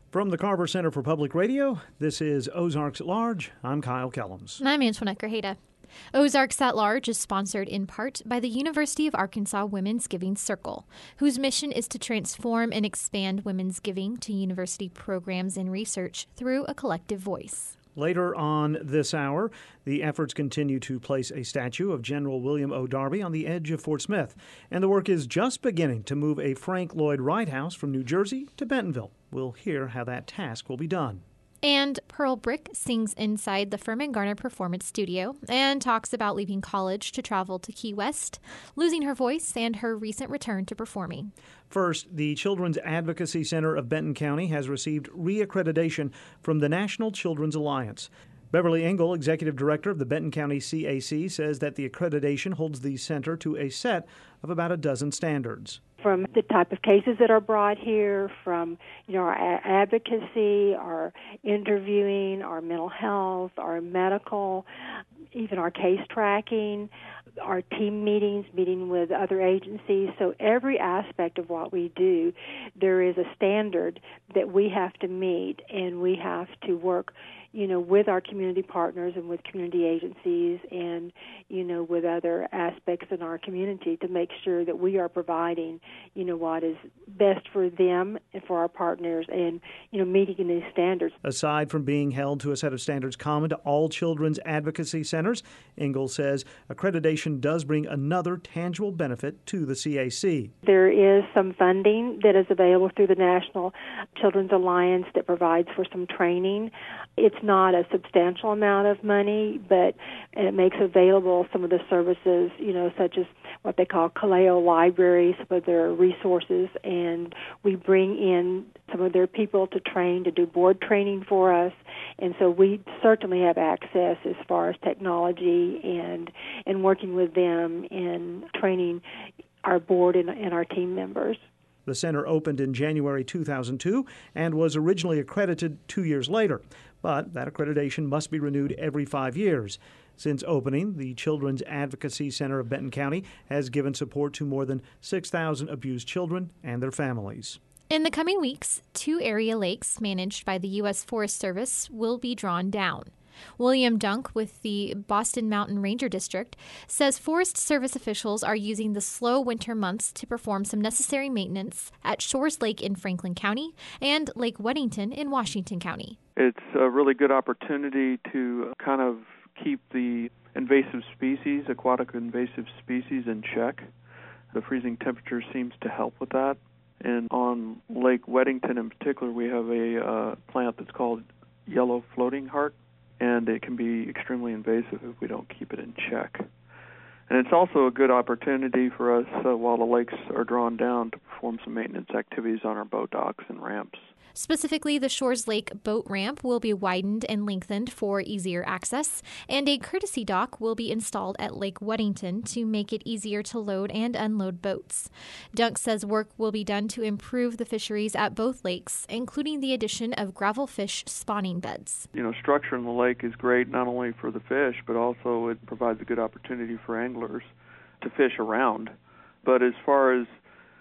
From the Carver Center for Public Radio, this is Ozarks at Large. I'm Kyle Kellums. And I'm Antoinette Grajeda. Ozarks at Large is sponsored in part by the University of Arkansas Women's Giving Circle, whose mission is to transform and expand women's giving to university programs and research through a collective voice. Later on this hour, the efforts continue to place a statue of General William O. Darby on the edge of Fort Smith, and the work is just beginning to move a Frank Lloyd Wright House from New Jersey to Bentonville. We'll hear how that task will be done. And Pearl Brick sings inside the Furman Garner Performance Studio and talks about leaving college to travel to Key West, losing her voice, and her recent return to performing. First, the Children's Advocacy Center of Benton County has received reaccreditation from the National Children's Alliance. Beverly Engel, Executive Director of the Benton County CAC, says that the accreditation holds the center to a set of about a dozen standards. From the type of cases that are brought here, from our advocacy, our interviewing, our mental health, our medical, even our case tracking, our team meetings, meeting with other agencies. So every aspect of what we do, there is a standard that we have to meet, and we have to work with our community partners and with community agencies and, with other aspects in our community to make sure that we are providing, what is best for them and for our partners and, meeting these standards. Aside from being held to a set of standards common to all children's advocacy centers, Engel says accreditation does bring another tangible benefit to the CAC. There is some funding that is available through the National Children's Alliance that provides for some training. It's not a substantial amount of money, but it makes available some of the services, such as what they call Kaleo Library, some of their resources, and we bring in some of their people to train, to do board training for us, and so we certainly have access as far as technology and working with them in training our board and our team members. The center opened in January 2002 and was originally accredited 2 years later, but that accreditation must be renewed every 5 years. Since opening, the Children's Advocacy Center of Benton County has given support to more than 6,000 abused children and their families. In the coming weeks, 2 area lakes managed by the U.S. Forest Service will be drawn down. William Dunk with the Boston Mountain Ranger District says Forest Service officials are using the slow winter months to perform some necessary maintenance at Shores Lake in Franklin County and Lake Weddington in Washington County. It's a really good opportunity to kind of keep the invasive species, aquatic invasive species, in check. The freezing temperature seems to help with that. And on Lake Weddington in particular, we have a plant that's called yellow floating heart, and it can be extremely invasive if we don't keep it in check. And it's also a good opportunity for us, while the lakes are drawn down, to perform some maintenance activities on our boat docks and ramps. Specifically, the Shores Lake boat ramp will be widened and lengthened for easier access, and a courtesy dock will be installed at Lake Weddington to make it easier to load and unload boats. Dunk says work will be done to improve the fisheries at both lakes, including the addition of gravelfish spawning beds. Structure in the lake is great not only for the fish, but also it provides a good opportunity for anglers to fish around. But as far as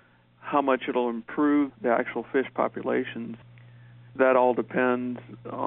how much it'll improve the actual fish populations, that all depends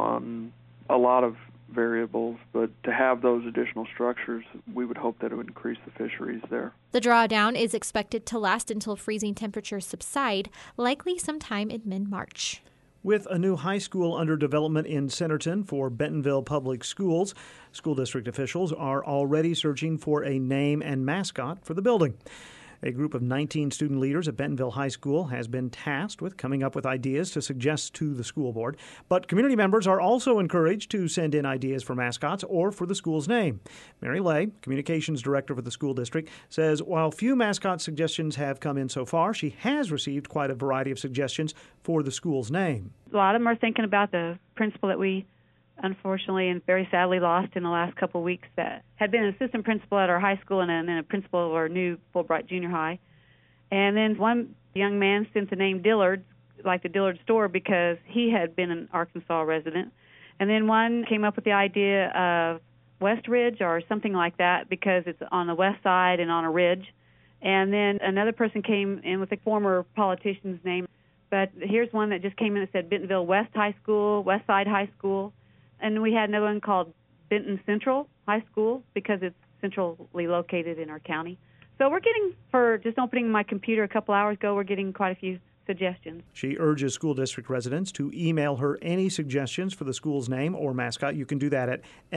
on a lot of variables, but to have those additional structures, we would hope that it would increase the fisheries there. The drawdown is expected to last until freezing temperatures subside, likely sometime in mid-March. With a new high school under development in Centerton for Bentonville Public Schools, school district officials are already searching for a name and mascot for the building. A group of 19 student leaders at Bentonville High School has been tasked with coming up with ideas to suggest to the school board. But community members are also encouraged to send in ideas for mascots or for the school's name. Mary Lay, communications director for the school district, says while few mascot suggestions have come in so far, she has received quite a variety of suggestions for the school's name. A lot of them are thinking about the principal that we unfortunately and very sadly lost in the last couple of weeks, that had been an assistant principal at our high school and then a principal of our new Fulbright Junior High. And then one young man sent the name Dillard, like the Dillard store, because he had been an Arkansas resident. And then one came up with the idea of West Ridge or something like that because it's on the west side and on a ridge. And then another person came in with a former politician's name, But here's one that just came in that said Bentonville West High School, West Side High School. And we had another one called Benton Central High School because it's centrally located in our county. So we're getting, for just opening my computer a couple hours ago, we're getting quite a few suggestions. She urges school district residents to email her any suggestions for the school's name or mascot. You can do that at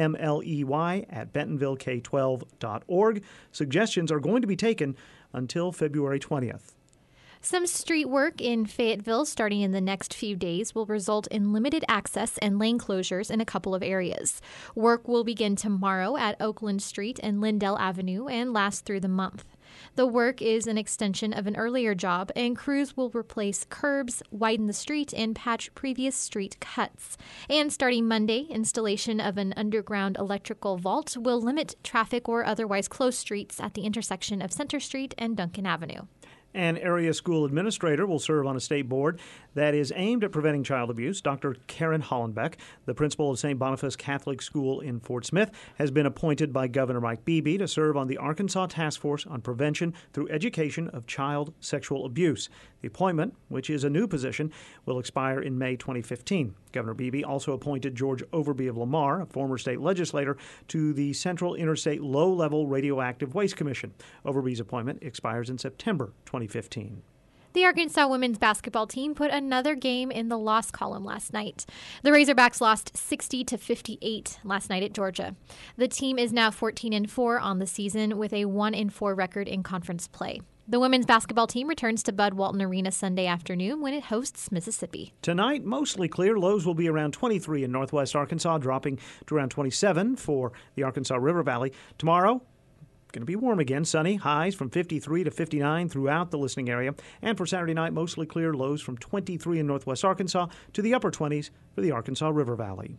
mley@bentonvillek12.org. Suggestions are going to be taken until February 20th. Some street work in Fayetteville starting in the next few days will result in limited access and lane closures in a couple of areas. Work will begin tomorrow at Oakland Street and Lindell Avenue and last through the month. The work is an extension of an earlier job, and crews will replace curbs, widen the street, and patch previous street cuts. And starting Monday, installation of an underground electrical vault will limit traffic or otherwise close streets at the intersection of Center Street and Duncan Avenue. An area school administrator will serve on a state board that is aimed at preventing child abuse. Dr. Karen Hollenbeck, the principal of St. Boniface Catholic School in Fort Smith, has been appointed by Governor Mike Beebe to serve on the Arkansas Task Force on Prevention through Education of Child Sexual Abuse. The appointment, which is a new position, will expire in May 2015. Governor Beebe also appointed George Overby of Lamar, a former state legislator, to the Central Interstate Low-Level Radioactive Waste Commission. Overby's appointment expires in September 2015. The Arkansas women's basketball team put another game in the loss column last night. The Razorbacks lost 60-58 last night at Georgia. The team is now 14-4 on the season with a 1-4 record in conference play. The women's basketball team returns to Bud Walton Arena Sunday afternoon when it hosts Mississippi. Tonight, mostly clear. Lows will be around 23 in northwest Arkansas, dropping to around 27 for the Arkansas River Valley. Tomorrow, going to be warm again, sunny, highs from 53 to 59 throughout the listening area. And for Saturday night, mostly clear, lows from 23 in northwest Arkansas to the upper 20s for the Arkansas River Valley.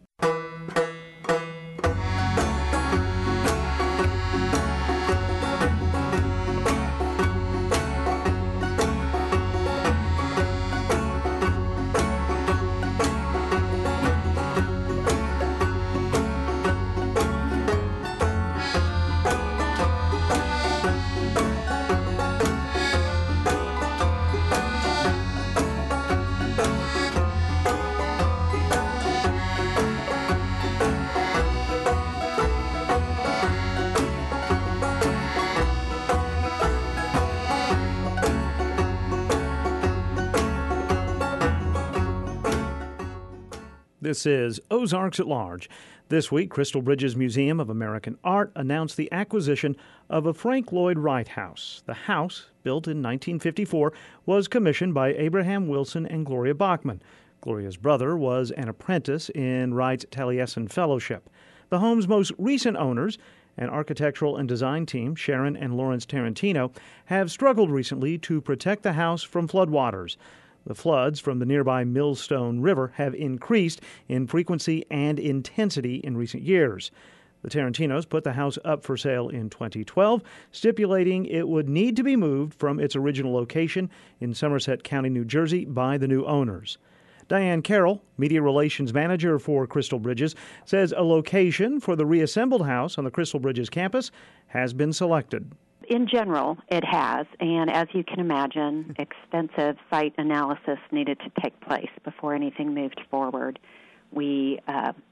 This is Ozarks at Large. This week, Crystal Bridges Museum of American Art announced the acquisition of a Frank Lloyd Wright house. The house, built in 1954, was commissioned by Abraham Wilson and Gloria Bachman. Gloria's brother was an apprentice in Wright's Taliesin Fellowship. The home's most recent owners, an architectural and design team, Sharon and Lawrence Tarantino, have struggled recently to protect the house from floodwaters. The floods from the nearby Millstone River have increased in frequency and intensity in recent years. The Tarantinos put the house up for sale in 2012, stipulating it would need to be moved from its original location in Somerset County, New Jersey, by the new owners. Diane Carroll, Media Relations Manager for Crystal Bridges, says a location for the reassembled house on the Crystal Bridges campus has been selected. In general, it has, and as you can imagine, extensive site analysis needed to take place before anything moved forward. It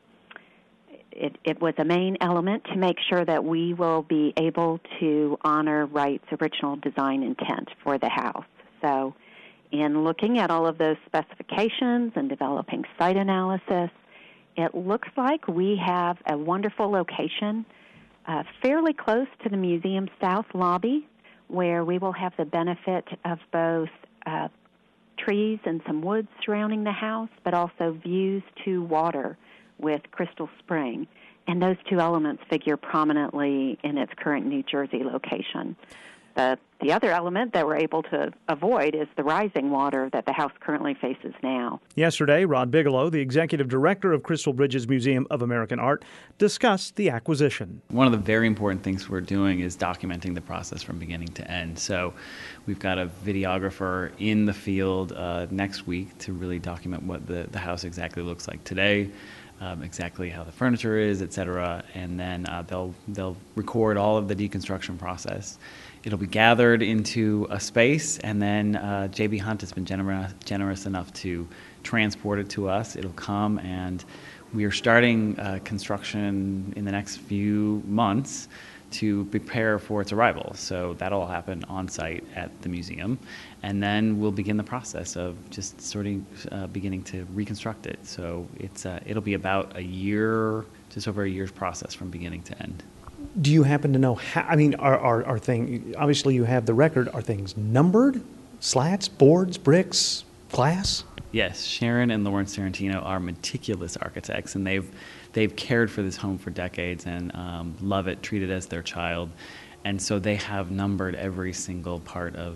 was a main element to make sure that we will be able to honor Wright's original design intent for the house. So in looking at all of those specifications and developing site analysis, it looks like we have a wonderful location fairly close to the museum south lobby, where we will have the benefit of both trees and some woods surrounding the house, but also views to water with Crystal Spring. And those two elements figure prominently in its current New Jersey location. The other element that we're able to avoid is the rising water that the house currently faces now. Yesterday, Rod Bigelow, the executive director of Crystal Bridges Museum of American Art, discussed the acquisition. One of the very important things we're doing is documenting the process from beginning to end. So we've got a videographer in the field next week to really document what the house exactly looks like today. exactly how the furniture is, et cetera, and then they'll record all of the deconstruction process. It'll be gathered into a space, and then J.B. Hunt has been generous enough to transport it to us. It'll come, and we are starting construction in the next few months to prepare for its arrival. So that'll happen on site at the museum, and then we'll begin the process of just beginning to reconstruct it. So it'll be about a year, just over a year's process from beginning to end. Do you happen to know how, I mean, are things, obviously you have the record, are things numbered? Slats, boards, bricks, glass? Yes, Sharon and Lawrence Tarantino are meticulous architects, and they've cared for this home for decades and love it, treat it as their child. And so they have numbered every single part of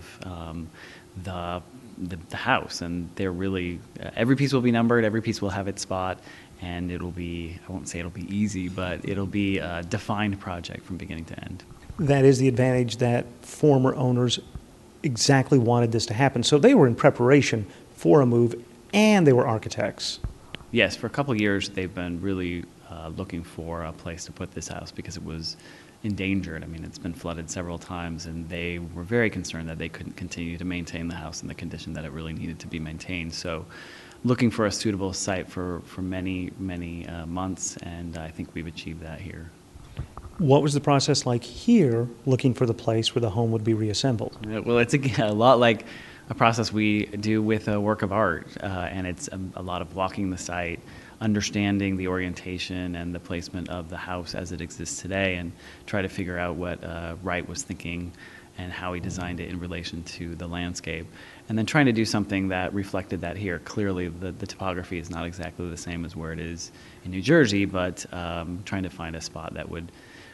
the house, and they're really, every piece will be numbered, every piece will have its spot, and it'll be, I won't say it'll be easy, but it'll be a defined project from beginning to end. That is the advantage that former owners exactly wanted this to happen. So they were in preparation for a move, and they were architects. Yes, for a couple of years they've been really looking for a place to put this house because it was endangered. I mean, it's been flooded several times, and they were very concerned that they couldn't continue to maintain the house in the condition that it really needed to be maintained. So looking for a suitable site for many, many months, and I think we've achieved that here. What was the process like here, looking for the place where the home would be reassembled? Well, it's a lot like a process we do with a work of art, and it's a lot of walking the site, understanding the orientation and the placement of the house as it exists today, and try to figure out what Wright was thinking and how he designed it in relation to the landscape. And then trying to do something that reflected that here. Clearly, the topography is not exactly the same as where it is in New Jersey, but trying to find a spot that would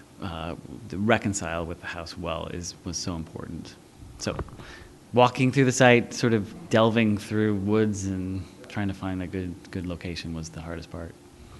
reconcile with the house well was so important. So walking through the site, sort of delving through woods and trying to find a good location was the hardest part.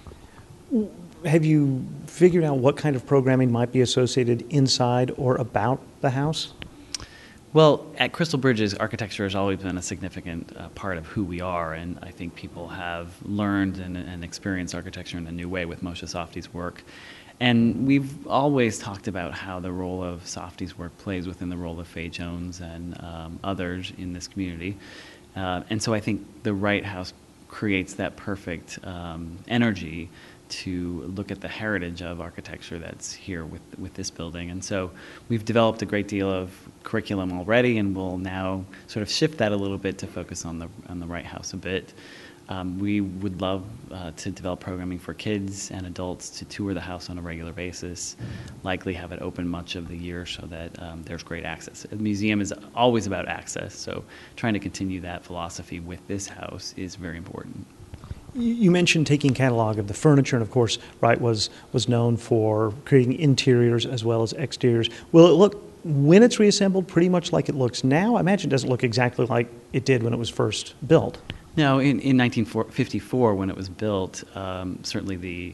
Have you figured out what kind of programming might be associated inside or about the house? Well, at Crystal Bridges, architecture has always been a significant part of who we are, and I think people have learned and experienced architecture in a new way with Moshe Safdie's work. And we've always talked about how the role of Safdie's work plays within the role of Faye Jones and others in this community. And so I think the Wright House creates that perfect energy to look at the heritage of architecture that's here with this building. And so we've developed a great deal of curriculum already, and we'll now sort of shift that a little bit to focus on the Wright House a bit. We would love to develop programming for kids and adults to tour the house on a regular basis, likely have it open much of the year so that there's great access. The museum is always about access, so trying to continue that philosophy with this house is very important. You mentioned taking catalog of the furniture, and of course, Wright was known for creating interiors as well as exteriors. Will it look, when it's reassembled, pretty much like it looks now? I imagine it doesn't look exactly like it did when it was first built. No, in 1954, when it was built, certainly the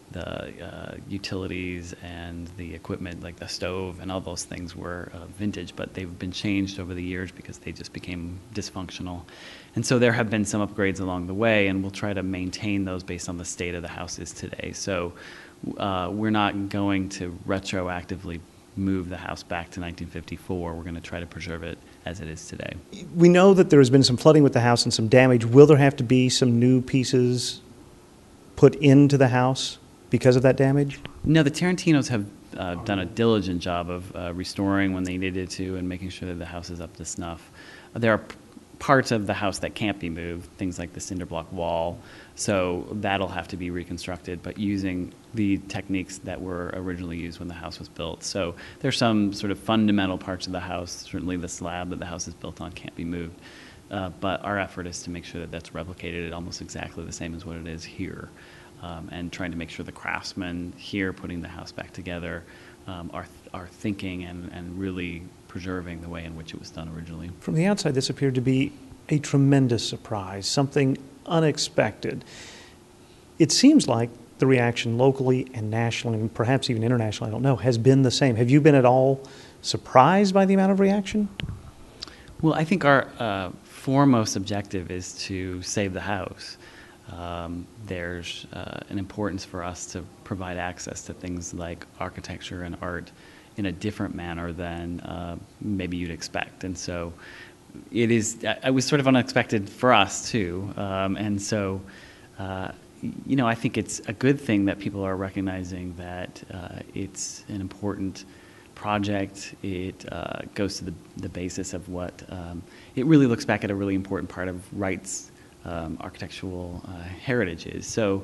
utilities and the equipment, like the stove and all those things, were vintage, but they've been changed over the years because they just became dysfunctional. And so there have been some upgrades along the way, and we'll try to maintain those based on the state of the houses today. So we're not going to retroactively move the house back to 1954. We're going to try to preserve it as it is today. We know that there has been some flooding with the house and some damage. Will there have to be some new pieces put into the house because of that damage? No, the Tarantinos have done a diligent job of restoring when they needed to and making sure that the house is up to snuff. There are parts of the house that can't be moved, things like the cinder block wall, so that'll have to be reconstructed, but using the techniques that were originally used when the house was built. So there's some sort of fundamental parts of the house, certainly the slab that the house is built on can't be moved, but our effort is to make sure that that's replicated almost exactly the same as what it is here, and trying to make sure the craftsmen here putting the house back together are thinking and really preserving the way in which it was done originally. From the outside, this appeared to be a tremendous surprise, something unexpected. It seems like the reaction locally and nationally, and perhaps even internationally, I don't know, has been the same. Have you been at all surprised by the amount of reaction? Well, I think our foremost objective is to save the house. There's an importance for us to provide access to things like architecture and art in a different manner than maybe you'd expect. And so it was sort of unexpected for us too. And so, I think it's a good thing that people are recognizing that it's an important project. It goes to the basis of what it really looks back at a really important part of Wright's architectural heritage is. So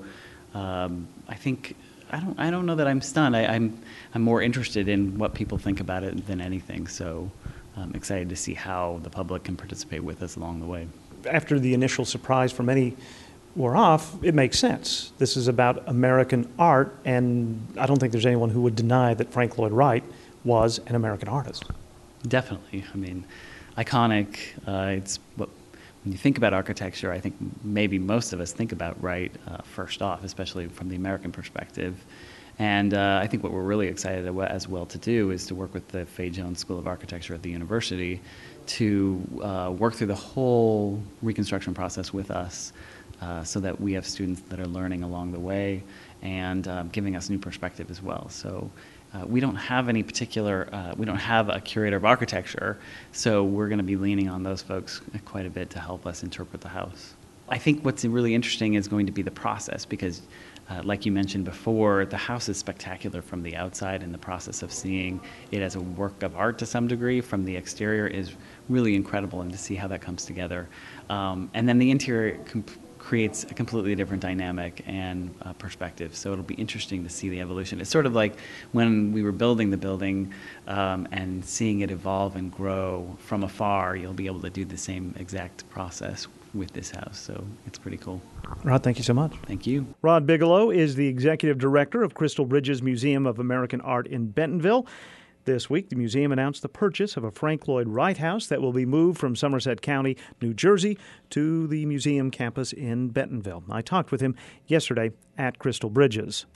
I think I don't know that I'm stunned. I'm more interested in what people think about it than anything. So I'm excited to see how the public can participate with us along the way. After the initial surprise for many wore off, it makes sense. This is about American art, and I don't think there's anyone who would deny that Frank Lloyd Wright was an American artist. Definitely. I mean, iconic. It's what, when you think about architecture, I think maybe most of us think about Wright first off, especially from the American perspective. And I think what we're really excited as well to do is to work with the Fay Jones School of Architecture at the university to work through the whole reconstruction process with us so that we have students that are learning along the way and giving us new perspective as well. So we don't have any particular, we don't have a curator of architecture, so we're going to be leaning on those folks quite a bit to help us interpret the house. I think what's really interesting is going to be the process because like you mentioned before, the house is spectacular from the outside, and the process of seeing it as a work of art to some degree from the exterior is really incredible, and to see how that comes together. And then the interior creates a completely different dynamic and perspective, so it'll be interesting to see the evolution. It's sort of like when we were building the building and seeing it evolve and grow from afar, you'll be able to do the same exact process with this house, so it's pretty cool. Rod, thank you so much. Thank you. Rod Bigelow is the executive director of Crystal Bridges Museum of American Art in Bentonville. This week, the museum announced the purchase of a Frank Lloyd Wright house that will be moved from Somerset County, New Jersey, to the museum campus in Bentonville. I talked with him yesterday at Crystal Bridges.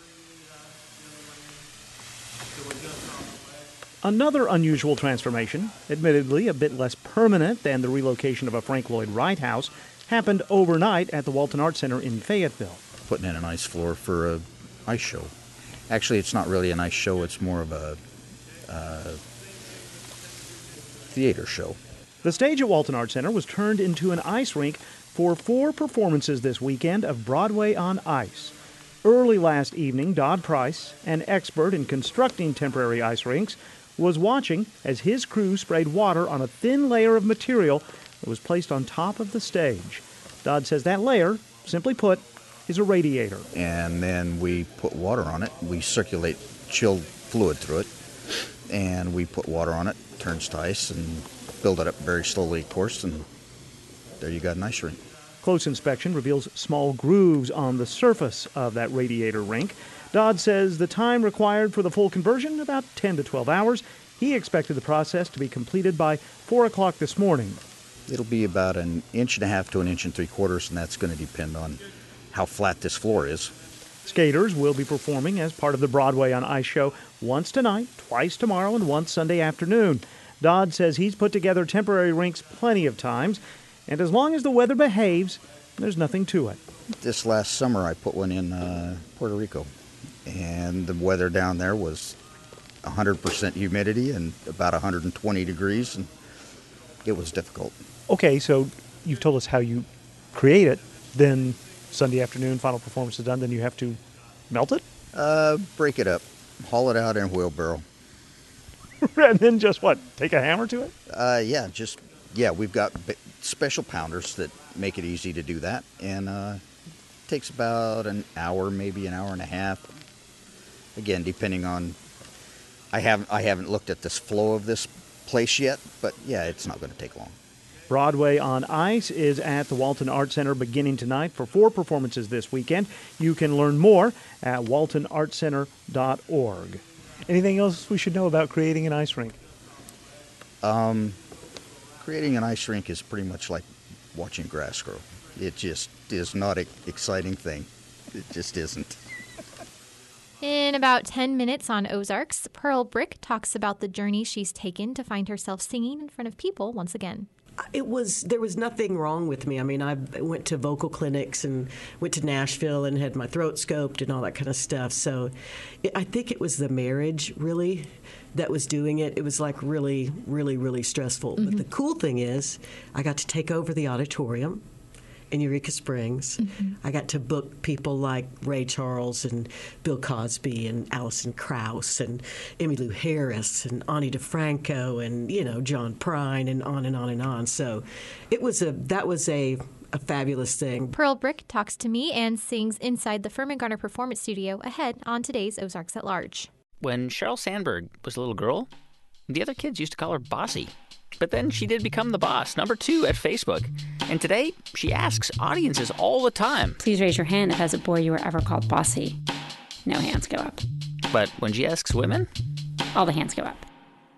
Another unusual transformation, admittedly a bit less permanent than the relocation of a Frank Lloyd Wright house, happened overnight at the Walton Art Center in Fayetteville. Putting in an ice floor for an ice show. Actually, it's not really an ice show, it's more of a theater show. The stage at Walton Art Center was turned into an ice rink for 4 performances this weekend of Broadway on Ice. Early last evening, Dodd Price, an expert in constructing temporary ice rinks, was watching as his crew sprayed water on a thin layer of material that was placed on top of the stage. Dodd says that layer, simply put, is a radiator. And then we put water on it. We circulate chilled fluid through it. And we put water on it, turns to ice, and build it up very slowly, of course, and there you got an ice rink. Close inspection reveals small grooves on the surface of that radiator rink. Dodd says the time required for the full conversion, about 10 to 12 hours. He expected the process to be completed by 4 o'clock this morning. It'll be about 1.5 inches to 1 3/4 inches, and that's going to depend on how flat this floor is. Skaters will be performing as part of the Broadway on Ice show once tonight, twice tomorrow, and once Sunday afternoon. Dodd says he's put together temporary rinks plenty of times, and as long as the weather behaves, there's nothing to it. This last summer I put one in Puerto Rico, and the weather down there was 100% humidity and about 120 degrees, and it was difficult. Okay, so you've told us how you create it, then Sunday afternoon, final performance is done, then you have to melt it? Break it up, haul it out in a wheelbarrow. And then just what, take a hammer to it? We've got special pounders that make it easy to do that, and it takes about an hour, maybe an hour and a half. Again, depending on, I haven't looked at this flow of this place yet, but yeah, it's not going to take long. Broadway on Ice is at the Walton Art Center beginning tonight for 4 performances this weekend. You can learn more at waltonartcenter.org. Anything else we should know about creating an ice rink? Creating an ice rink is pretty much like watching grass grow. It just is not an exciting thing. It just isn't. In about 10 minutes on Ozarks, Pearl Brick talks about the journey she's taken to find herself singing in front of people once again. There was nothing wrong with me. I mean, I went to vocal clinics and went to Nashville and had my throat scoped and all that kind of stuff. So I think it was the marriage, really, that was doing it. It was like really, really, really stressful. But the cool thing is I got to take over the auditorium in Eureka Springs. I got to book people like Ray Charles and Bill Cosby and Alison Krauss and Emmylou Harris and Ani DeFranco and, John Prine and on and on and on. So that was a fabulous thing. Pearl Brick talks to me and sings inside the Furman Garner Performance Studio ahead on today's Ozarks at Large. When Sheryl Sandberg was a little girl, the other kids used to call her Bossy. But then she did become the boss, number 2 at Facebook. And today, she asks audiences all the time, please raise your hand if as a boy you were ever called bossy. No hands go up. But when she asks women, all the hands go up.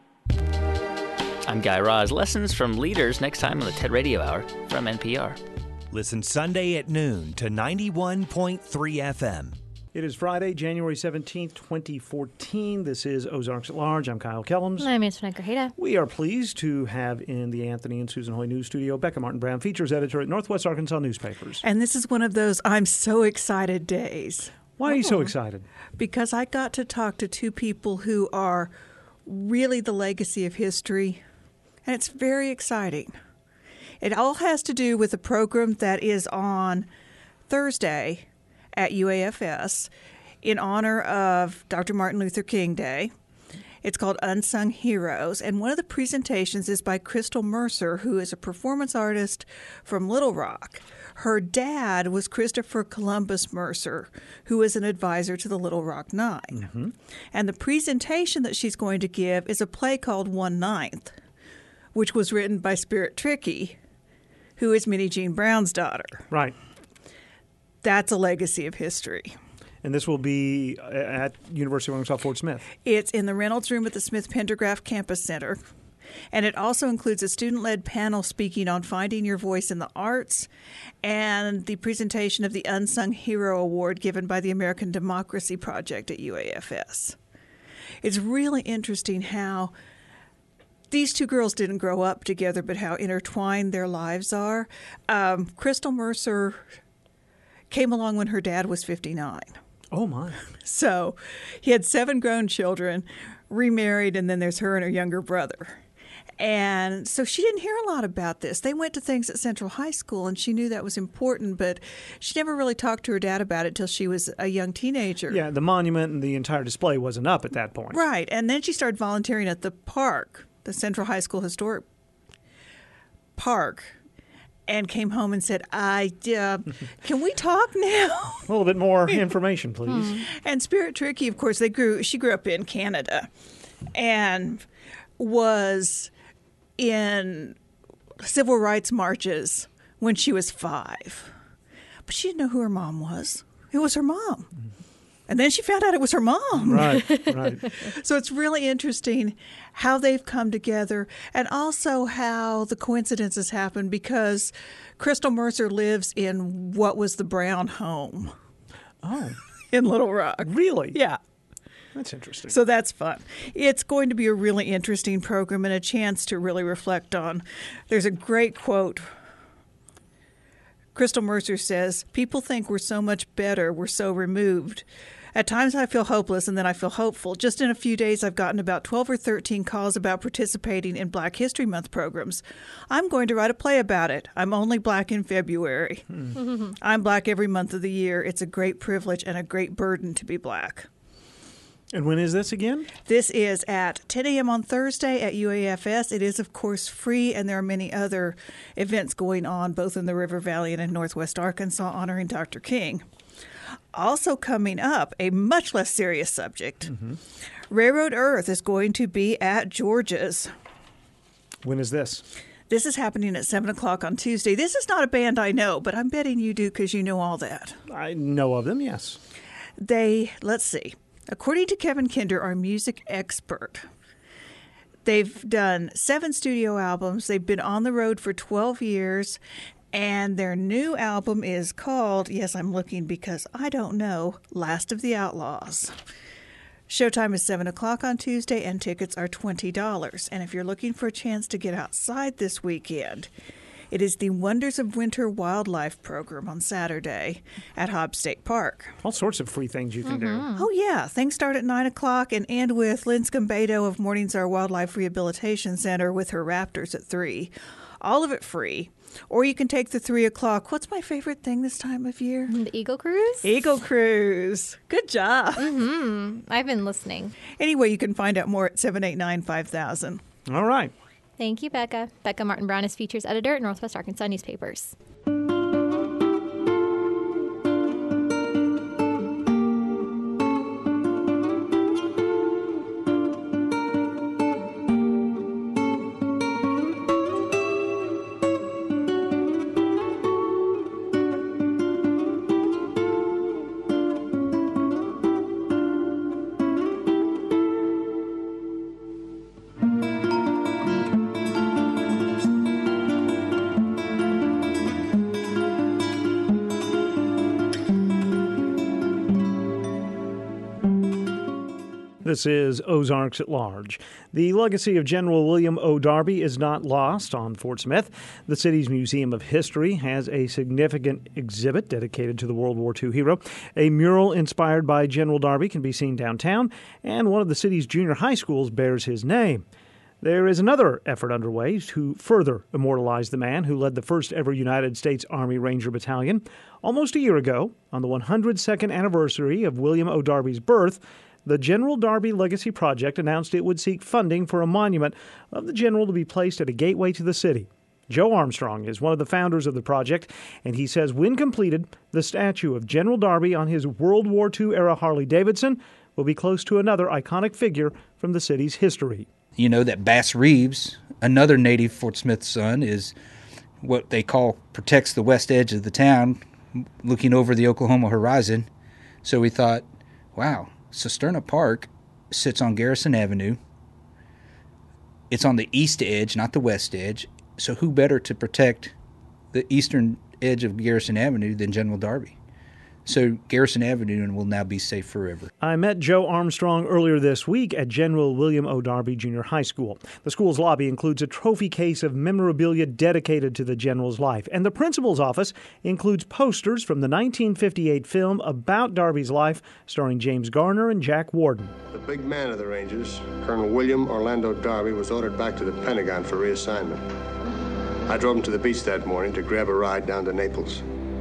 I'm Guy Raz. Lessons from leaders next time on the TED Radio Hour from NPR. Listen Sunday at noon to 91.3 FM. It is Friday, January 17th, 2014. This is Ozarks at Large. I'm Kyle Kellums. I'm Antoinette Grajeda. We are pleased to have in the Anthony and Susan Hoy News Studio Becca Martin Brown, features editor at Northwest Arkansas Newspapers. And this is one of those I'm so excited days. Why are you so excited? Because I got to talk to 2 people who are really the legacy of history, and it's very exciting. It all has to do with a program that is on Thursday at UAFS in honor of Dr. Martin Luther King Day. It's called Unsung Heroes, and one of the presentations is by Crystal Mercer, who is a performance artist from Little Rock. Her dad was Christopher Columbus Mercer, who was an advisor to the Little Rock Nine. And the presentation that she's going to give is a play called 1/9, which was written by Spirit Tricky, who is Minnie Jean Brown's daughter. Right. That's a legacy of history. And this will be at University of Arkansas Fort Smith. It's in the Reynolds Room at the Smith Pendergraft Campus Center. And it also includes a student-led panel speaking on finding your voice in the arts and the presentation of the Unsung Hero Award given by the American Democracy Project at UAFS. It's really interesting how these 2 girls didn't grow up together, but how intertwined their lives are. Crystal Mercer came along when her dad was 59. Oh, my. So he had 7 grown children, remarried, and then there's her and her younger brother. And so she didn't hear a lot about this. They went to things at Central High School, and she knew that was important, but she never really talked to her dad about it till she was a young teenager. Yeah, the monument and the entire display wasn't up at that point. Right, and then she started volunteering at the park, the Central High School Historic Park, and came home and said, can we talk now? A little bit more information, please. And Spirit Tricky, of course, she grew up in Canada and was in civil rights marches when she was 5. But she didn't know who her mom was. It was her mom. And then she found out it was her mom. Right. So it's really interesting how they've come together and also how the coincidences happen, because Crystal Mercer lives in what was the Brown home. Oh. In Little Rock. Really? Yeah. That's interesting. So that's fun. It's going to be a really interesting program and a chance to really reflect on. There's a great quote. Crystal Mercer says, "People think we're so much better, we're so removed. At times I feel hopeless and then I feel hopeful. Just in a few days I've gotten about 12 or 13 calls about participating in Black History Month programs. I'm going to write a play about it. I'm only Black in February. I'm Black every month of the year. It's a great privilege and a great burden to be Black." And when is this again? This is at 10 a.m. on Thursday at UAFS. It is, of course, free, and there are many other events going on both in the River Valley and in Northwest Arkansas honoring Dr. King. Also coming up, a much less serious subject. Railroad Earth is going to be at George's. When is this? This is happening at 7 o'clock on Tuesday. This is not a band I know, but I'm betting you do because you know all that. I know of them, yes. Let's see. According to Kevin Kinder, our music expert, they've done 7 studio albums. They've been on the road for 12 years, and their new album is called, yes, I'm looking because I don't know, Last of the Outlaws. Showtime is 7 o'clock on Tuesday, and tickets are $20. And if you're looking for a chance to get outside this weekend, it is the Wonders of Winter Wildlife Program on Saturday at Hobbs State Park. All sorts of free things you can do. Oh, yeah. Things start at 9 o'clock and end with Lynn Scambedo of Morningstar Wildlife Rehabilitation Center with her raptors at 3. All of it free. Or you can take the 3 o'clock. What's my favorite thing this time of year? The Eagle Cruise? Eagle Cruise. Good job. I've been listening. Anyway, you can find out more at 789-5000. All right. Thank you, Becca. Becca Martin Brown is features editor at Northwest Arkansas Newspapers. This is Ozarks at Large. The legacy of General William O. Darby is not lost on Fort Smith. The city's Museum of History has a significant exhibit dedicated to the World War II hero. A mural inspired by General Darby can be seen downtown, and one of the city's junior high schools bears his name. There is another effort underway to further immortalize the man who led the first ever United States Army Ranger Battalion. Almost a year ago, on the 102nd anniversary of William O. Darby's birth, the General Darby Legacy Project announced it would seek funding for a monument of the general to be placed at a gateway to the city. Joe Armstrong is one of the founders of the project, and he says when completed, the statue of General Darby on his World War II-era Harley-Davidson will be close to another iconic figure from the city's history. You know that Bass Reeves, another native Fort Smith son, is what they call protects the west edge of the town, looking over the Oklahoma horizon. So we thought, wow, Cisterna Park sits on Garrison Avenue. It's on the east edge, not the west edge. So who better to protect the eastern edge of Garrison Avenue than General Darby? So Garrison Avenue will now be safe forever. I met Joe Armstrong earlier this week at General William O. Darby Junior High School. The school's lobby includes a trophy case of memorabilia dedicated to the general's life, and the principal's office includes posters from the 1958 film about Darby's life, starring James Garner and Jack Warden. The big man of the Rangers, Colonel William Orlando Darby, was ordered back to the Pentagon for reassignment. I drove him to the beach that morning to grab a ride down to Naples.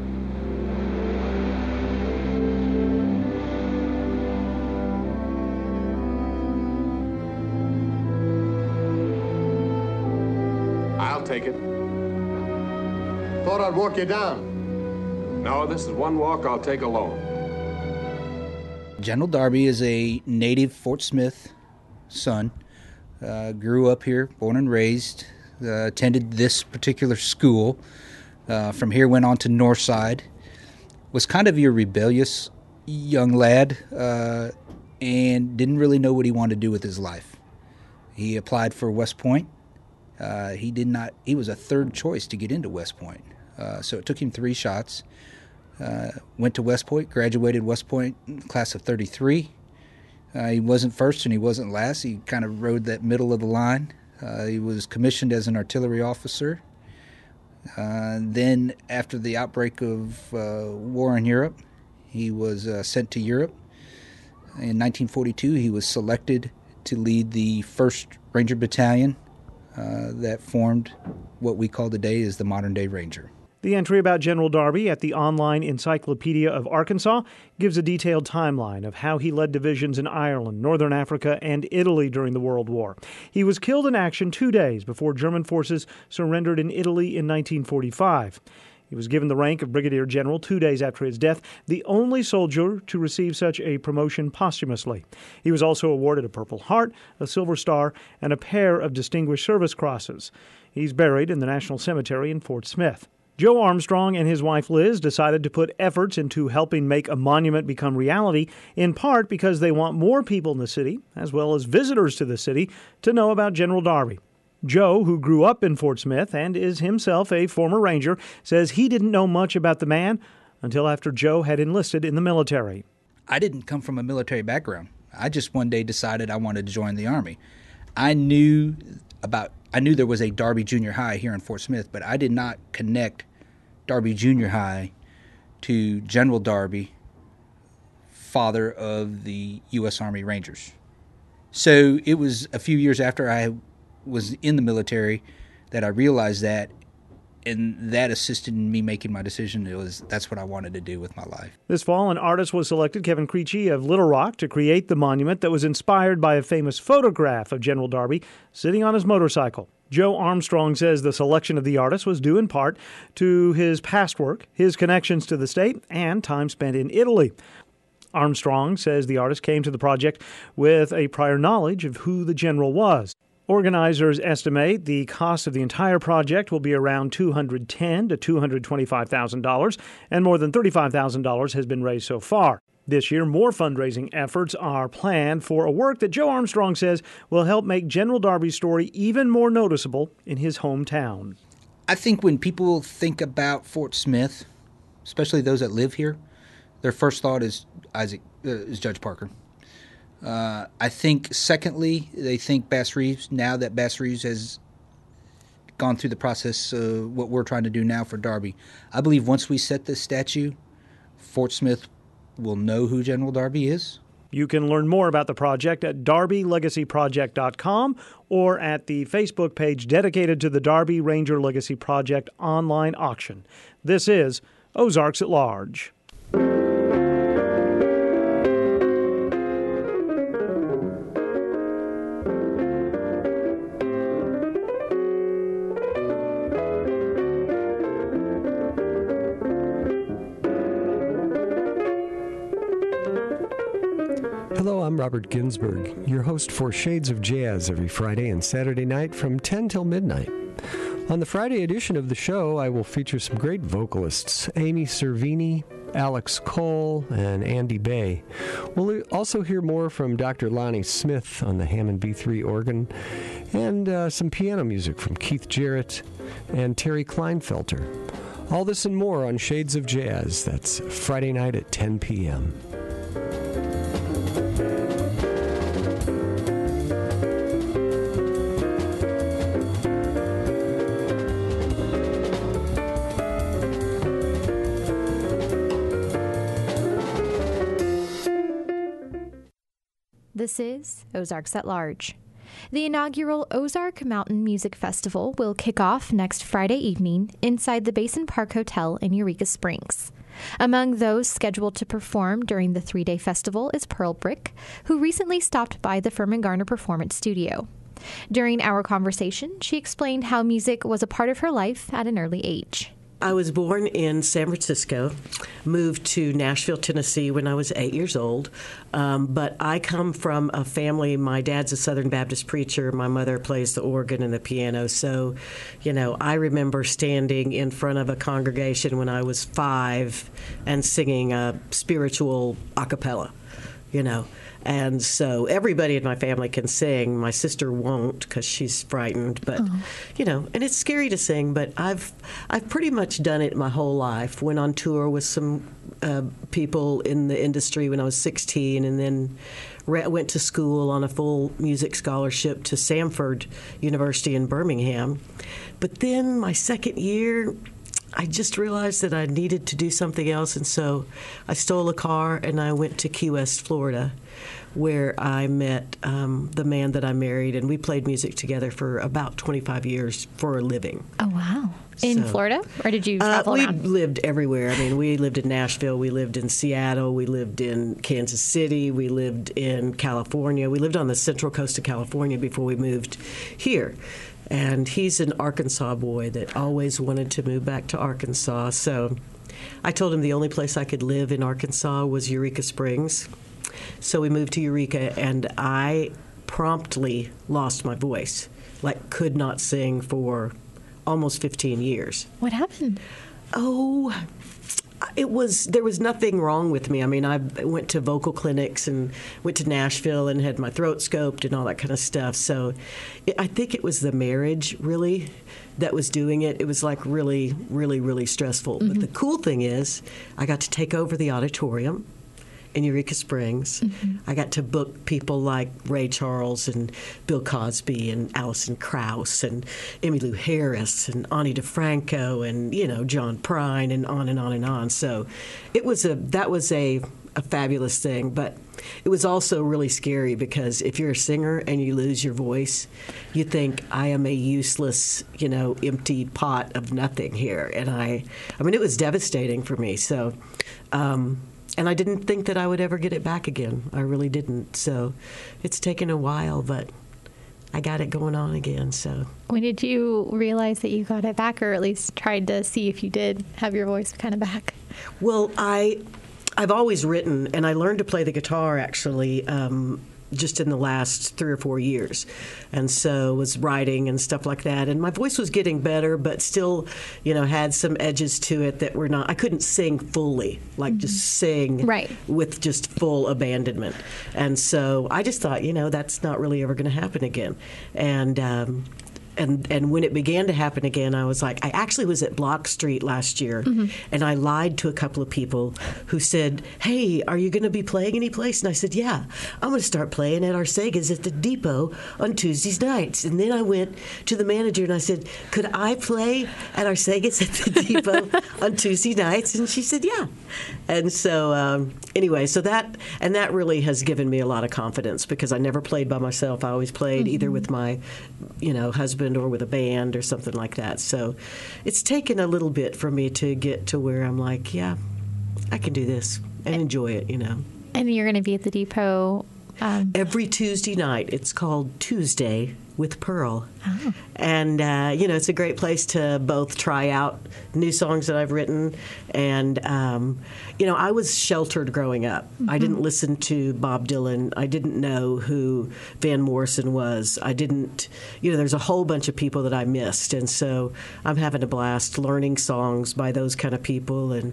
I'll take it. Thought I'd walk you down. No, this is one walk I'll take alone. General Darby is a native Fort Smith son. Grew up here, born and raised. Attended this particular school. From here went on to Northside. Was kind of a rebellious young lad and didn't really know what he wanted to do with his life. He applied for West Point. He was a third choice to get into West Point. So it took him 3 shots. Went to West Point, graduated West Point class of 33. He wasn't first and he wasn't last. He kind of rode that middle of the line. He was commissioned as an artillery officer. Then after the outbreak of war in Europe, he was sent to Europe. In 1942, he was selected to lead the 1st Ranger Battalion that formed what we call today as the modern-day Ranger. The entry about General Darby at the online Encyclopedia of Arkansas gives a detailed timeline of how he led divisions in Ireland, Northern Africa, and Italy during the World War. He was killed in action 2 days before German forces surrendered in Italy in 1945. He was given the rank of Brigadier General 2 days after his death, the only soldier to receive such a promotion posthumously. He was also awarded a Purple Heart, a Silver Star, and a pair of Distinguished Service Crosses. He's buried in the National Cemetery in Fort Smith. Joe Armstrong and his wife Liz decided to put efforts into helping make a monument become reality, in part because they want more people in the city, as well as visitors to the city, to know about General Darby. Joe, who grew up in Fort Smith and is himself a former Ranger, says he didn't know much about the man until after Joe had enlisted in the military. I didn't come from a military background. I just one day decided I wanted to join the Army. I knew there was a Darby Junior High here in Fort Smith, but I did not connect Darby Junior High to General Darby, father of the U.S. Army Rangers. So it was a few years after I was in the military that I realized that, and that assisted in me making my decision. That's what I wanted to do with my life. This fall, an artist was selected, Kevin Creechy of Little Rock, to create the monument that was inspired by a famous photograph of General Darby sitting on his motorcycle. Joe Armstrong says the selection of the artist was due in part to his past work, his connections to the state, and time spent in Italy. Armstrong says the artist came to the project with a prior knowledge of who the general was. Organizers estimate the cost of the entire project will be around $210,000 to $225,000, and more than $35,000 has been raised so far. This year, more fundraising efforts are planned for a work that Joe Armstrong says will help make General Darby's story even more noticeable in his hometown. I think when people think about Fort Smith, especially those that live here, their first thought is Judge Parker. I think, secondly, they think Bass Reeves, now that Bass Reeves has gone through the process of what we're trying to do now for Darby. I believe once we set this statue, Fort Smith will know who General Darby is. You can learn more about the project at darbylegacyproject.com or at the Facebook page dedicated to the Darby Ranger Legacy Project online auction. This is Ozarks at Large. Hello, I'm Robert Ginsburg, your host for Shades of Jazz every Friday and Saturday night from 10 till midnight. On the Friday edition of the show, I will feature some great vocalists, Amy Cervini, Alex Cole, and Andy Bay. We'll also hear more from Dr. Lonnie Smith on the Hammond B3 organ, and some piano music from Keith Jarrett and Terry Kleinfelter. All this and more on Shades of Jazz. That's Friday night at 10 p.m. This is Ozarks at Large. The inaugural Ozark Mountain Music Festival will kick off next Friday evening inside the Basin Park Hotel in Eureka Springs. Among those scheduled to perform during the 3-day festival is Pearl Brick, who recently stopped by the Furman Garner Performance Studio. During our conversation, she explained how music was a part of her life at an early age. I was born in San Francisco, moved to Nashville, Tennessee when I was 8 years old. But I come from a family, my dad's a Southern Baptist preacher, my mother plays the organ and the piano. So, I remember standing in front of a congregation when I was 5 and singing a spiritual a cappella, And so everybody in my family can sing. My sister won't because she's frightened. But, and it's scary to sing. But I've pretty much done it my whole life. Went on tour with some people in the industry when I was 16, and then went to school on a full music scholarship to Samford University in Birmingham. But then my second year, I just realized that I needed to do something else, and so I stole a car and I went to Key West, Florida, where I met the man that I married, and we played music together for about 25 years for a living. Oh, wow. In Florida? Or did you travel around? We lived everywhere. I mean, we lived in Nashville. We lived in Seattle. We lived in Kansas City. We lived in California. We lived on the central coast of California before we moved here. And he's an Arkansas boy that always wanted to move back to Arkansas. So I told him the only place I could live in Arkansas was Eureka Springs. So we moved to Eureka, and I promptly lost my voice, could not sing for almost 15 years. What happened? Oh, there was nothing wrong with me. I mean, I went to vocal clinics and went to Nashville and had my throat scoped and all that kind of stuff. So I think it was the marriage, really, that was doing it. It was really, really, really stressful. Mm-hmm. But the cool thing is I got to take over the auditorium, in Eureka Springs. I got to book people like Ray Charles and Bill Cosby and Alison Krauss and Emmylou Harris and Ani DeFranco and, John Prine and on and on and on. So that was a fabulous thing, but it was also really scary because if you're a singer and you lose your voice, you think I am a useless, empty pot of nothing here. And I mean, it was devastating for me. So, and I didn't think that I would ever get it back again. I really didn't. So it's taken a while, but I got it going on again. So when did you realize that you got it back, or at least tried to see if you did have your voice kind of back? Well, I've always written, and I learned to play the guitar actually just in the last 3 or 4 years, and so was writing and stuff like that. And my voice was getting better, but still, had some edges to it that were not. I couldn't sing fully, like just sing with just full abandonment. And so I just thought, that's not really ever going to happen again. And when it began to happen again, I was like, I actually was at Block Street last year, and I lied to a couple of people who said, hey, are you going to be playing any place? And I said, yeah, I'm going to start playing at Arcega's at the Depot on Tuesdays nights. And then I went to the manager and I said, could I play at Arcega's at the Depot on Tuesday nights? And she said, yeah. And so anyway, so that really has given me a lot of confidence because I never played by myself. I always played either with my, husband or with a band or something like that. So it's taken a little bit for me to get to where I'm like, yeah, I can do this and enjoy it, And you're going to be at the Depot every Tuesday night. It's called Tuesday with Pearl. Oh. And, it's a great place to both try out new songs that I've written. And, I was sheltered growing up. I didn't listen to Bob Dylan. I didn't know who Van Morrison was. I didn't, there's a whole bunch of people that I missed. And so I'm having a blast learning songs by those kind of people and,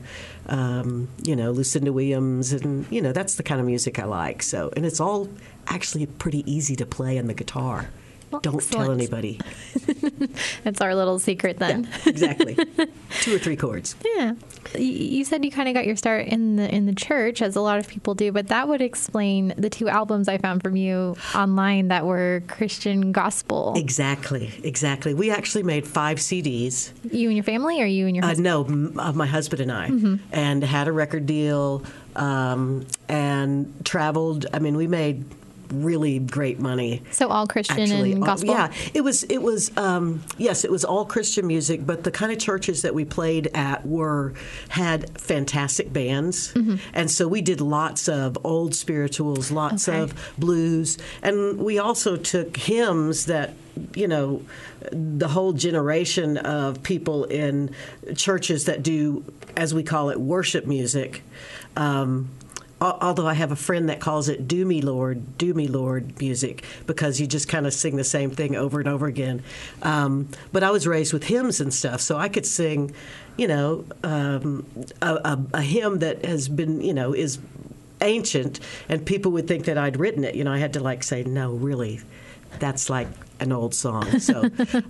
Lucinda Williams. And, that's the kind of music I like. So, and it's all actually pretty easy to play on the guitar. Well, don't tell anybody. That's our little secret then. Yeah, exactly. 2 or 3 chords. Yeah. You said you kind of got your start in the church, as a lot of people do, but that would explain the 2 albums I found from you online that were Christian gospel. Exactly. We actually made 5 CDs. You and your family, or you and your husband? No, my husband and I. And had a record deal and traveled. I mean, we made really great money. So all Christian and gospel? Yeah. It was yes, it was all Christian music, but the kind of churches that we played at had fantastic bands. And so we did lots of old spirituals, lots of blues, and we also took hymns that the whole generation of people in churches that do, as we call it, worship music. Although I have a friend that calls it do me, Lord music, because you just kind of sing the same thing over and over again. But I was raised with hymns and stuff, so I could sing, a hymn that has been, is ancient, and people would think that I'd written it. I had to say, no, really, that's like an old song. So,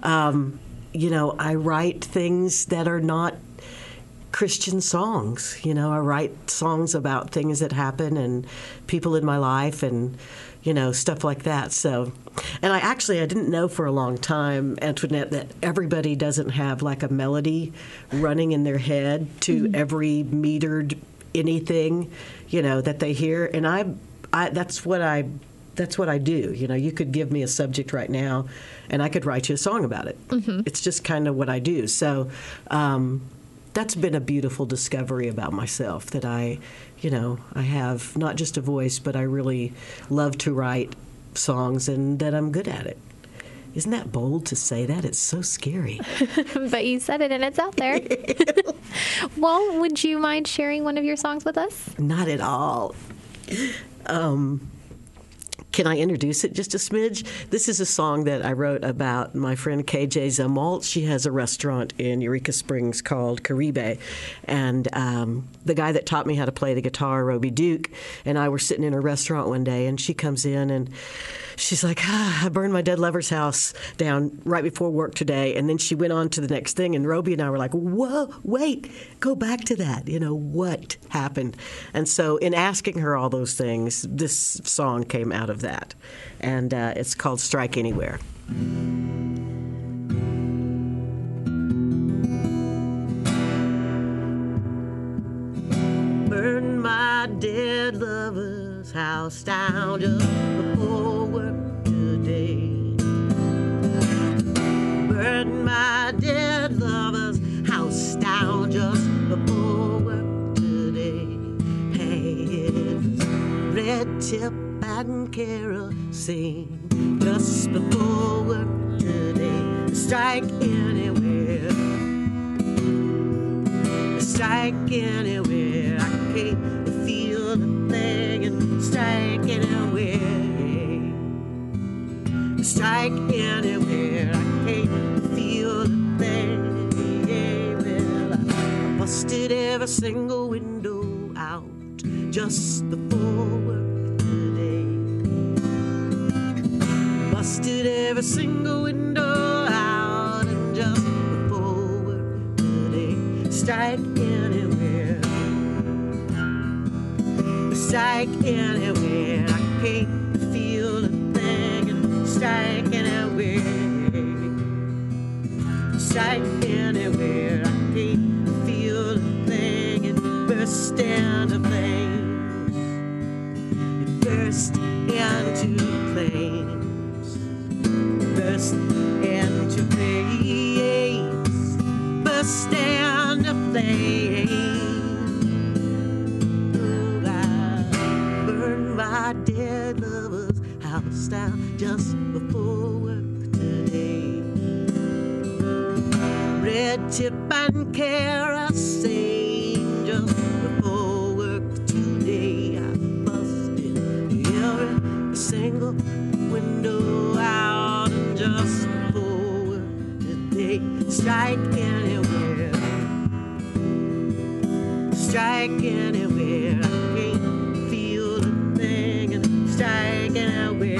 I write things that are not Christian songs. I write songs about things that happen and people in my life and, stuff like that. So, and I didn't know for a long time, Antoinette, that everybody doesn't have like a melody running in their head to every metered anything, that they hear. And that's what I do. You could give me a subject right now and I could write you a song about it. It's just kind of what I do. So, that's been a beautiful discovery about myself, that I have not just a voice, but I really love to write songs and that I'm good at it. Isn't that bold to say that? It's so scary. But you said it and it's out there. Well, would you mind sharing one of your songs with us? Not at all. Can I introduce it just a smidge? This is a song that I wrote about my friend KJ Zamalt. She has a restaurant in Eureka Springs called Caribe. And the guy that taught me how to play the guitar, Roby Duke, and I were sitting in her restaurant one day, and she comes in and she's like, I burned my dead lover's house down right before work today. And then she went on to the next thing, and Roby and I were like, whoa, wait, go back to that. What happened? And so in asking her all those things, this song came out of that. And it's called Strike Anywhere. Burn my dead lover's house down just before work today. Burn my dead lover's house down just before work today. Hey, it's red tip and kerosene just before work today. Strike anywhere. Strike anywhere. I can't feel the thing and strike anywhere. Strike anywhere. I can't feel the thing. Well, I busted every single window out just before work today. Busted every single window out and just before work today. Strike anywhere. Strike anywhere. I can't feel a thing. And strike anywhere. Strike anywhere. I can't feel a thing. It burst into flames. It burst into flames. Burst into flames. Burst into flames. My dead lover's house down just before work today. Red tip and kerosene just before work today. I busted every single window out and just before work today. Strike anywhere. Strike anywhere. I can't feel the thing and strike anywhere.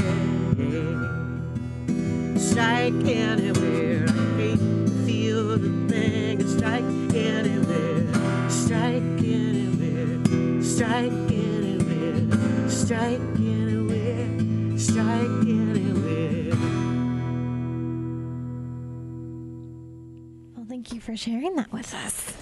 Strike anywhere. I can't feel the thing and strike anywhere. Strike anywhere. Strike anywhere. Strike anywhere. Strike anywhere. Well, thank you for sharing that with us.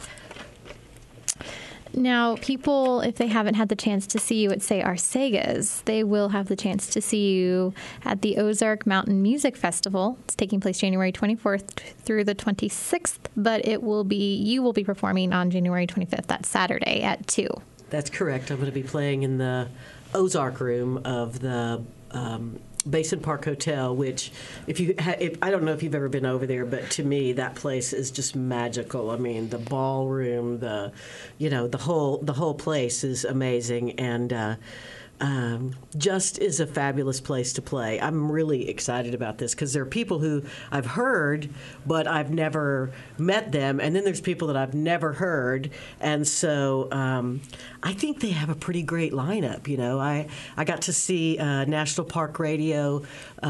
Now, people, if they haven't had the chance to see you at, say, Arcegas, they will have the chance to see you at the Ozark Mountain Music Festival. It's taking place January 24th through the 26th, but you will be performing on January 25th, that Saturday at 2. That's correct. I'm going to be playing in the Ozark Room of the Basin Park Hotel, which, I don't know if you've ever been over there, but to me that place is just magical. I mean, the ballroom, the whole place is amazing, and just is a fabulous place to play. I'm really excited about this because there are people who I've heard, but I've never met them, and then there's people that I've never heard, and so I think they have a pretty great lineup. I got to see National Park Radio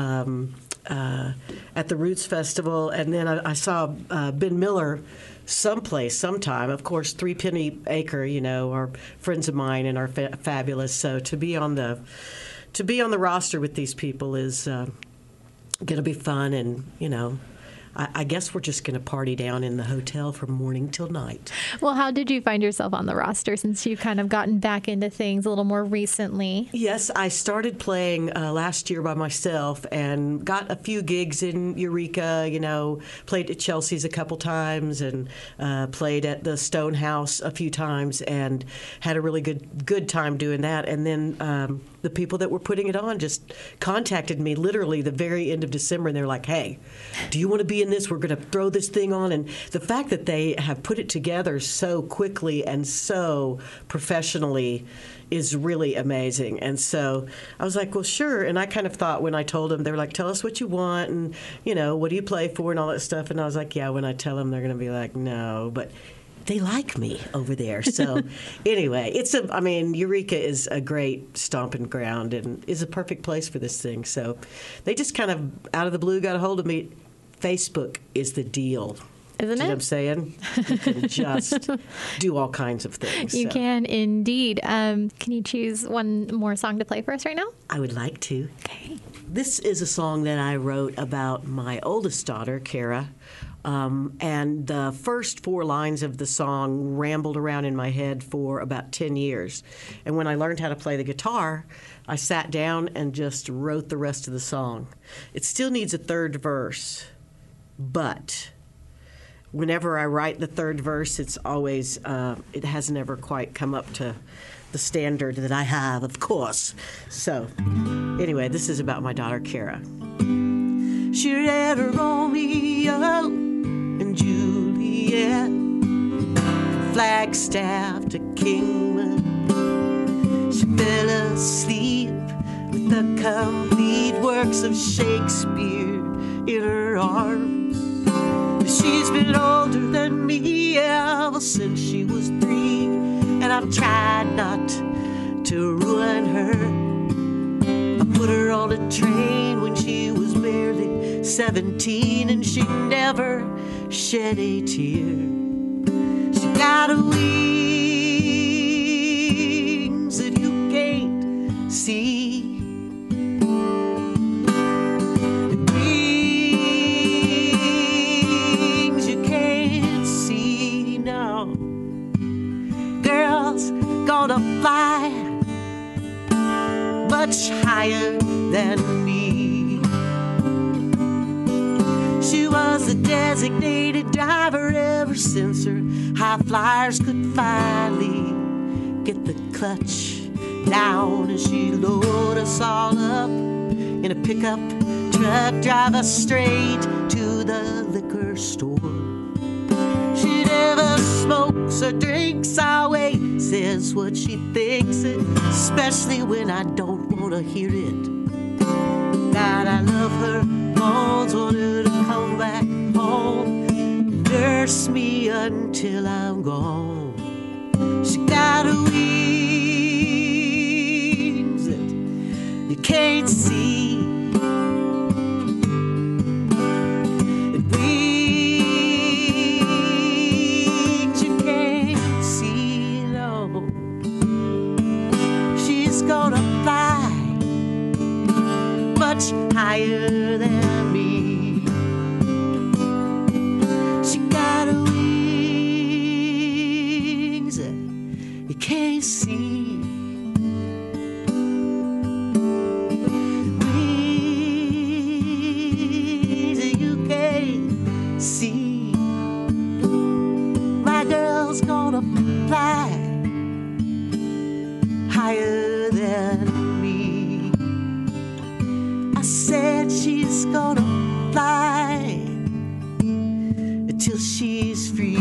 at the Roots Festival, and then I saw Ben Miller sometime. Of course, Three Penny Acre, are friends of mine and are fabulous. So to be on the roster with these people is going to be fun, and I guess we're just going to party down in the hotel from morning till night. Well, how did you find yourself on the roster since you've kind of gotten back into things a little more recently? Yes, I started playing last year by myself and got a few gigs in Eureka, played at Chelsea's a couple times and played at the Stonehouse a few times and had a really good time doing that. And then the people that were putting it on just contacted me literally the very end of December, and they're like, hey, do you want to be be in this. We're going to throw this thing on. And the fact that they have put it together so quickly and so professionally is really amazing. And so I was like, well, sure. And I kind of thought when I told them, they were like, tell us what you want and, what do you play for and all that stuff. And I was like, yeah, when I tell them, they're going to be like, no. But they like me over there. So anyway, Eureka is a great stomping ground and is a perfect place for this thing. So they just kind of out of the blue got a hold of me. Facebook is the deal. Isn't it? You know what I'm saying? You can just do all kinds of things. You can indeed. Can you choose one more song to play for us right now? I would like to. Okay. This is a song that I wrote about my oldest daughter, Kara. And the first 4 lines of the song rambled around in my head for about 10 years. And when I learned how to play the guitar, I sat down and just wrote the rest of the song. It still needs a third verse, but whenever I write the third verse, it's always, it has never quite come up to the standard that I have, of course. So, anyway, this is about my daughter, Kara. She read Romeo and Juliet, Flagstaff to Kingman. She fell asleep with the complete works of Shakespeare in her arms. She's been older than me ever since she was 3, and I've tried not to ruin her. I put her on a train when she was barely 17, and she never shed a tear. She got wings that you can't see. Gonna fly much higher than me. She was a designated driver ever since her high flyers could finally get the clutch down, and she loaded us all up in a pickup truck, drive us straight to the liquor store. She never smokes or drinks our way, says what she thinks, especially when I don't want to hear it. God, I love her bones, want her to come back home, nurse me until I'm gone. She got wings that you can't see. Higher than me. She got wings that you can't see. Wings that you can't see. My girl's gonna fly higher than said she's gonna fly until she's free.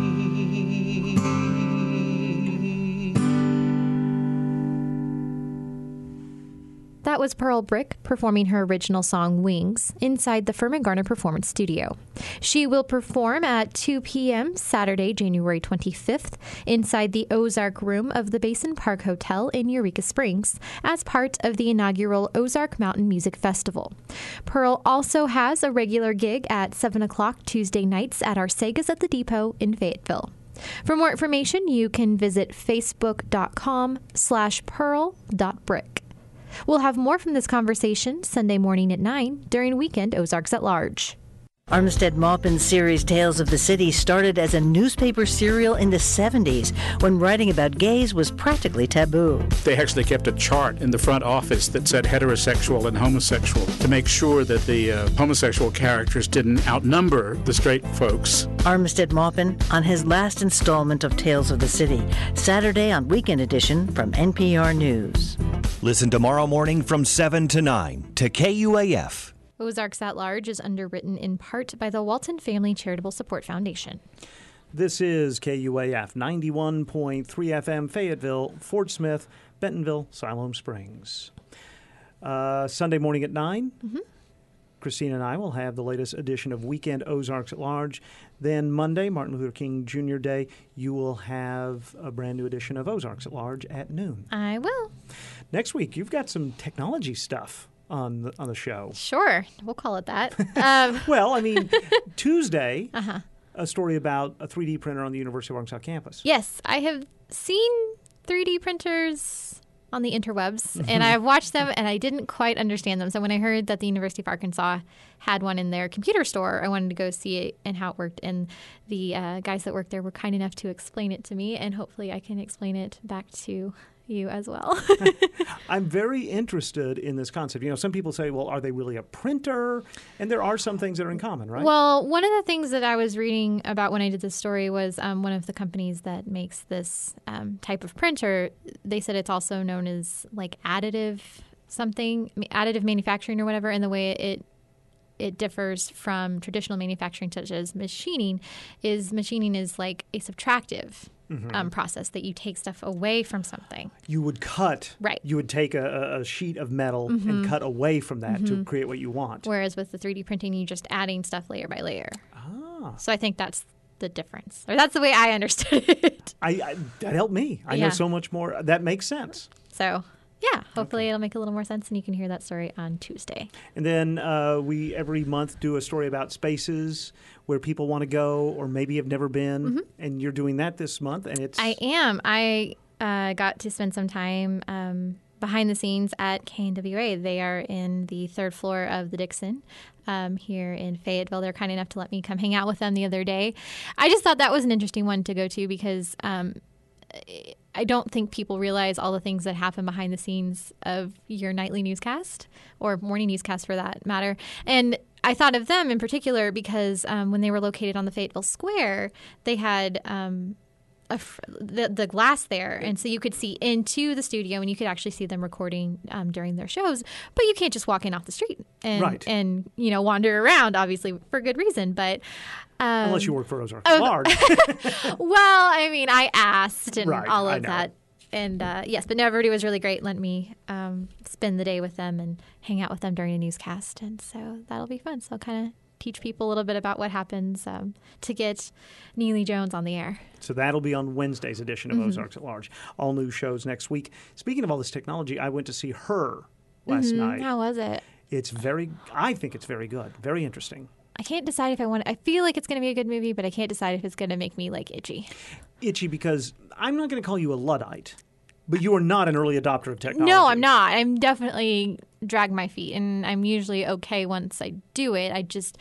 That was Pearl Brick performing her original song Wings inside the Furman Garner Performance Studio. She will perform at 2 p.m. Saturday, January 25th inside the Ozark Room of the Basin Park Hotel in Eureka Springs as part of the inaugural Ozark Mountain Music Festival. Pearl also has a regular gig at 7 o'clock Tuesday nights at Arcegas at the Depot in Fayetteville. For more information, you can visit facebook.com/pearl.brick. We'll have more from this conversation Sunday morning at 9 during Weekend Ozarks at Large. Armistead Maupin's series Tales of the City started as a newspaper serial in the 70s when writing about gays was practically taboo. They actually kept a chart in the front office that said heterosexual and homosexual to make sure that the homosexual characters didn't outnumber the straight folks. Armistead Maupin on his last installment of Tales of the City, Saturday on Weekend Edition from NPR News. Listen tomorrow morning from 7 to 9 to KUAF. Ozarks at Large is underwritten in part by the Walton Family Charitable Support Foundation. This is KUAF 91.3 FM, Fayetteville, Fort Smith, Bentonville, Siloam Springs. Sunday morning at 9, Christina and I will have the latest edition of Weekend Ozarks at Large. Then Monday, Martin Luther King Jr. Day, you will have a brand new edition of Ozarks at Large at noon. I will. Next week, you've got some technology stuff on the show. Sure. We'll call it that. Well, I mean, Tuesday, a story about a 3D printer on the University of Arkansas campus. Yes, I have seen 3D printers on the interwebs, and I've watched them, and I didn't quite understand them. So when I heard that the University of Arkansas had one in their computer store, I wanted to go see it and how it worked. And the guys that worked there were kind enough to explain it to me, and hopefully I can explain it back to you as well. I'm very interested in this concept. You know, some people say, well, are they really a printer? And there are some things that are in common, right? Well, one of the things that I was reading about when I did this story was one of the companies that makes this type of printer. They said it's also known as like additive manufacturing or whatever, and the way it differs from traditional manufacturing such as machining is like a subtractive process that you take stuff away from something. You would cut. Right. You would take a sheet of metal and cut away from that to create what you want. Whereas with the 3D printing, you're just adding stuff layer by layer. Ah. So I think that's the difference. Or that's the way I understood it. That helped me. I know so much more. That makes sense. So, yeah, hopefully it'll make a little more sense, and you can hear that story on Tuesday. And then we every month do a story about spaces where people want to go or maybe have never been, and you're doing that this month. And it's I am. I got to spend some time behind the scenes at KNWA. They are in the third floor of the Dixon here in Fayetteville. They're kind enough to let me come hang out with them the other day. I just thought that was an interesting one to go to because I don't think people realize all the things that happen behind the scenes of your nightly newscast or morning newscast for that matter. And I thought of them in particular because when they were located on the Fayetteville Square, they had the glass there. And so you could see into the studio and you could actually see them recording during their shows. But you can't just walk in off the street and wander around, obviously, for good reason. But unless you work for Ozarks Large. Well, I mean, I asked and all of that. And yes, but no, everybody was really great. Let me spend the day with them and hang out with them during a newscast. And so that'll be fun. So I'll kind of teach people a little bit about what happens to get Neely Jones on the air. So that'll be on Wednesday's edition of Ozarks at Large. All new shows next week. Speaking of all this technology, I went to see Her last night. How was it? I think it's very good. Very interesting. I can't decide if I feel like it's going to be a good movie, but I can't decide if it's going to make me like itchy. Itchy because I'm not going to call you a Luddite, but you are not an early adopter of technology. No, I'm not. I'm definitely drag my feet, and I'm usually okay once I do it.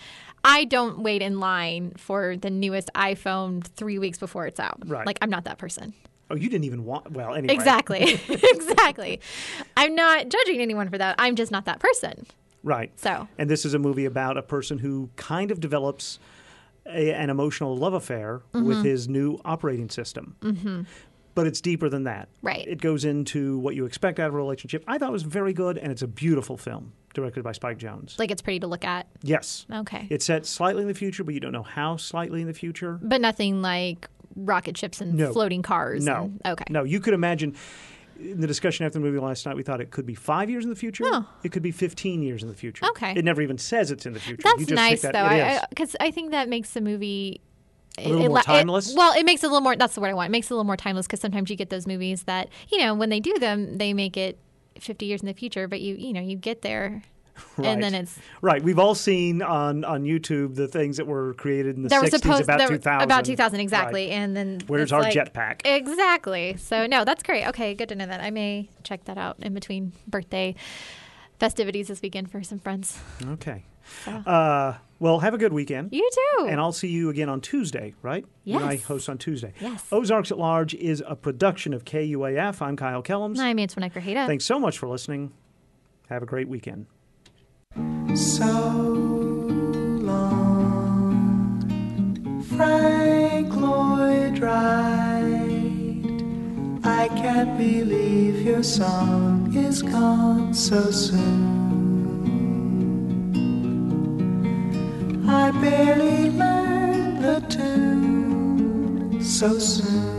I don't wait in line for the newest iPhone 3 weeks before it's out. Right. Like, I'm not that person. Oh, you didn't even want... Well, anyway. Exactly. Exactly. I'm not judging anyone for that. I'm just not that person. Right. So. And this is a movie about a person who kind of develops an emotional love affair with his new operating system. But it's deeper than that. Right. It goes into what you expect out of a relationship. I thought it was very good, and it's a beautiful film directed by Spike Jonze. Like it's pretty to look at? Yes. Okay. It's set slightly in the future, but you don't know how slightly in the future. But nothing like rocket ships and floating cars? No. Okay. No, you could imagine... In the discussion after the movie last night, we thought it could be 5 years in the future. Oh. It could be 15 years in the future. Okay. It never even says it's in the future. That's you just nice, think that though, because I think that makes the movie... A little more timeless? It makes it a little more... That's the word I want. It makes it a little more timeless because sometimes you get those movies that, when they do them, they make it 50 years in the future, but you get there... Right. And then it's... Right. We've all seen on YouTube the things that were created in the 60s about 2000. About 2000, exactly. Right. And then where's our jetpack? Exactly. So, no, that's great. Okay, good to know that. I may check that out in between birthday festivities this weekend for some friends. Okay. Well, have a good weekend. You too. And I'll see you again on Tuesday, right? Yes. When I host on Tuesday. Yes. Ozarks at Large is a production of KUAF. I'm Kyle Kellums. I'm Antoinette Grajeda. Thanks so much for listening. Have a great weekend. So long, Frank Lloyd Wright. I can't believe your song is gone so soon. I barely learned the tune so soon.